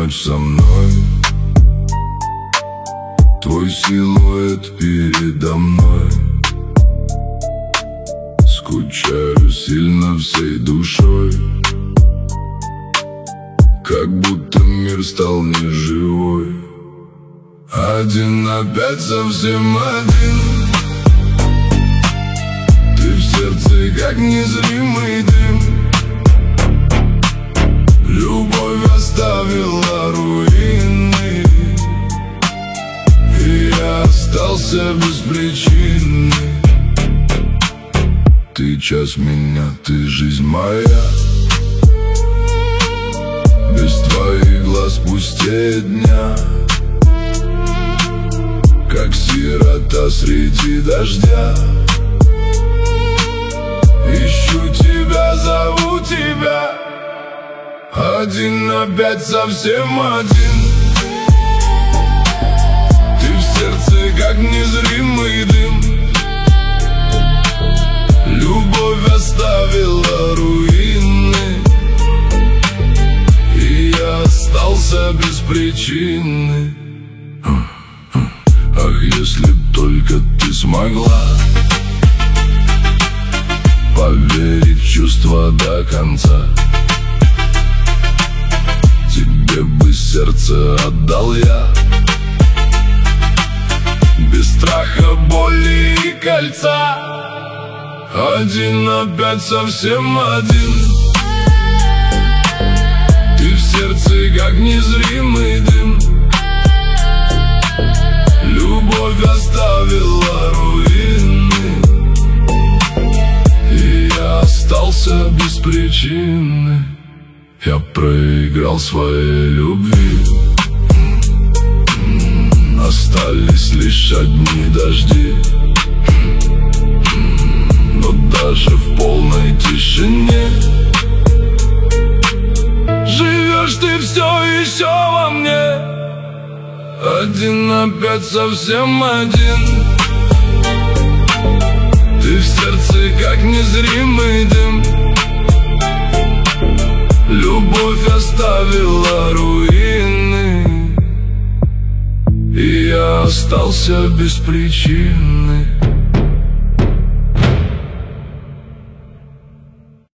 ночь со мной, твой силуэт передо мной. Скучаю сильно всей душой, как будто мир стал неживой. Один опять совсем один, ты в сердце как незримый дым. Любовь оставила руины, и я остался без причины. Ты часть меня, ты жизнь моя, без твоих глаз пустее дня. Как сирота среди дождя, ищу тебя, зову тебя. Один опять совсем один, ты в сердце как незримый дым. Любовь оставила руины, и я остался без причины. Ах, если б только ты смогла поверить в чувства до конца, тебе бы сердце отдал я, без страха, боли и кольца. Один опять совсем один, ты в сердце как незримый дым. Любовь оставила руины, и я остался без причины. Я проиграл своей любви, остались лишь одни дожди. Но даже в полной тишине живешь ты все еще во мне. Один опять совсем один, ты в сердце как незримый дым. Любовь оставила руины, и я остался без причины.